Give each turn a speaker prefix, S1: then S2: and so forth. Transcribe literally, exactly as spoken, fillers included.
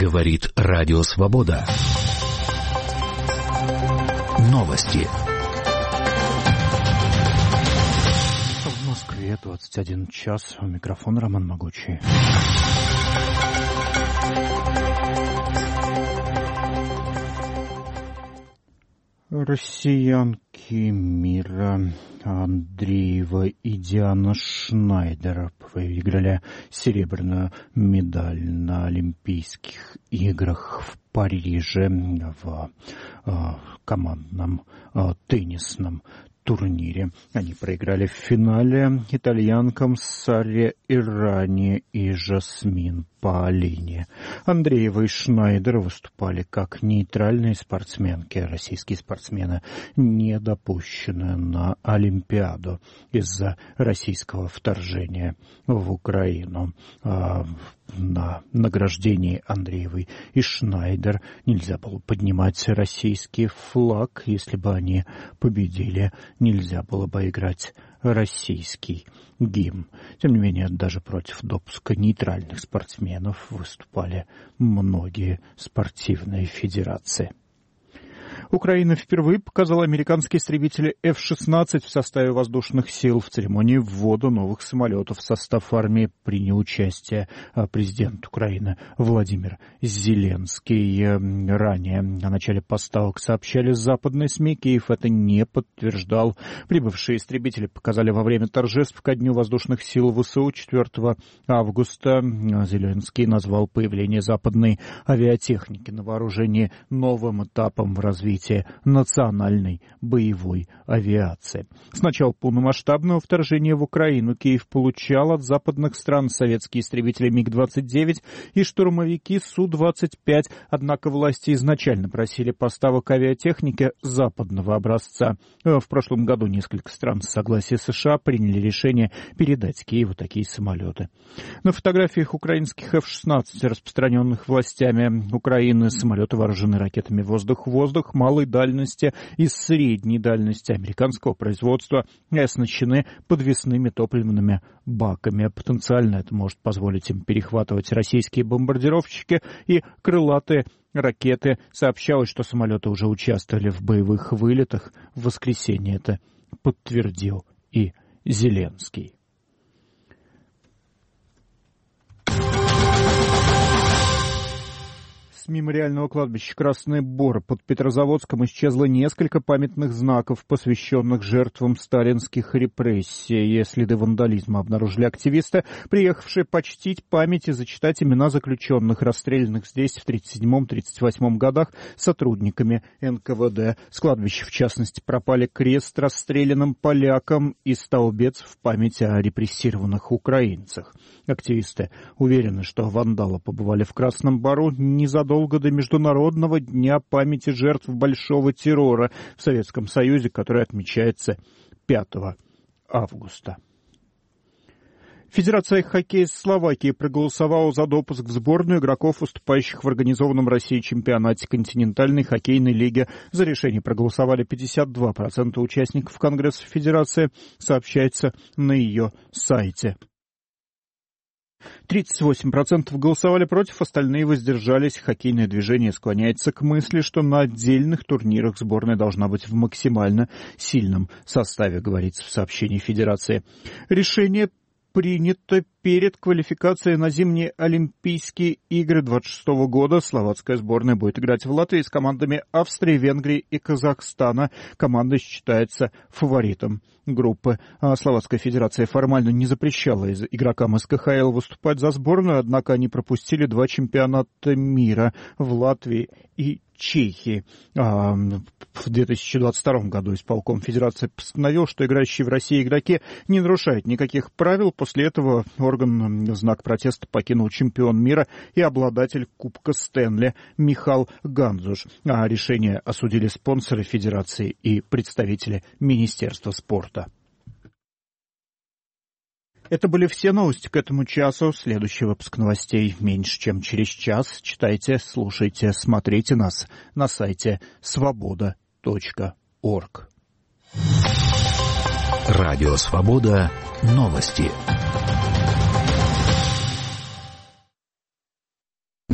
S1: Говорит Радио Свобода. Новости.
S2: В Москве двадцать один час. У микрофона Роман Могучий. Россиянки мира Андреева и Диана Шнайдер выиграли серебряную медаль на Олимпийских играх в Париже в э, командном э, теннисном турнире. Они проиграли в финале итальянкам Саре Ирани и Жасмин Паолини. Андреева и Шнайдер выступали как нейтральные спортсменки. Российские спортсмены не допущены на Олимпиаду из-за российского вторжения в Украину. На награждении Андреевой и Шнайдер нельзя было поднимать российский флаг. Если бы они победили, нельзя было бы играть российский гимн. Тем не менее, даже против допуска нейтральных спортсменов выступали многие спортивные федерации. Украина впервые показала американские истребители эф шестнадцать в составе воздушных сил. В церемонии ввода новых самолетов в состав армии принял участие президент Украины Владимир Зеленский. Ранее о начале поставок сообщали западные СМИ. Киев это не подтверждал. Прибывшие истребители показали во время торжеств ко Дню воздушных сил ВСУ четвёртого августа. Зеленский назвал появление западной авиатехники на вооружении новым этапом в развитии национальной боевой авиации. С начала полномасштабного вторжения в Украину Киев получал от западных стран советские истребители миг двадцать девять и штурмовики Су двадцать пять, однако власти изначально просили поставок авиатехники западного образца. В прошлом году несколько стран с согласия США приняли решение передать Киеву такие самолеты. На фотографиях украинских эф шестнадцать, распространенных властями Украины, самолеты вооружены ракетами воздух-воздух малой дальности и средней дальности американского производства и оснащены подвесными топливными баками. Потенциально это может позволить им перехватывать российские бомбардировщики и крылатые ракеты. Сообщалось, что самолеты уже участвовали в боевых вылетах. В воскресенье это подтвердил и Зеленский. С мемориального кладбища Красный Бор под Петрозаводском исчезло несколько памятных знаков, посвященных жертвам сталинских репрессий. Следы вандализма обнаружили активисты, приехавшие почтить память и зачитать имена заключенных, расстрелянных здесь в тридцать седьмом — тридцать восьмом годах сотрудниками эн ка вэ дэ. С кладбища, в частности, пропали крест расстрелянным полякам и столбец в память о репрессированных украинцах. Активисты уверены, что вандалы побывали в Красном Бору незадолго до Международного дня памяти жертв большого террора в Советском Союзе, который отмечается пятого августа. Федерация хоккея Словакии проголосовала за допуск в сборную игроков, выступающих в организованном Россией чемпионате континентальной хоккейной лиги. За решение проголосовали пятьдесят два процента участников Конгресса Федерации, сообщается на ее сайте. тридцать восемь процентов голосовали против, остальные воздержались. Хоккейное движение склоняется к мысли, что на отдельных турнирах сборная должна быть в максимально сильном составе, говорится в сообщении Федерации. Решение принято перед квалификацией на зимние Олимпийские игры двадцать шестого года. Словацкая сборная будет играть в Латвии с командами Австрии, Венгрии и Казахстана. Команда считается фаворитом группы. Словацкая федерация формально не запрещала игрокам эс ка ха эл выступать за сборную, однако они пропустили два чемпионата мира в Латвии и Чехии. В две тысячи двадцать втором году исполком Федерации постановил, что играющие в России игроки не нарушают никаких правил. После этого орган в знак протеста покинул чемпион мира и обладатель Кубка Стэнли Михал Ганзуш. А решение осудили спонсоры Федерации и представители Министерства спорта. Это были все новости к этому часу. Следующий выпуск новостей меньше, чем через час. Читайте, слушайте, смотрите нас на сайте свобода точка орг.
S1: Радио Свобода. Новости.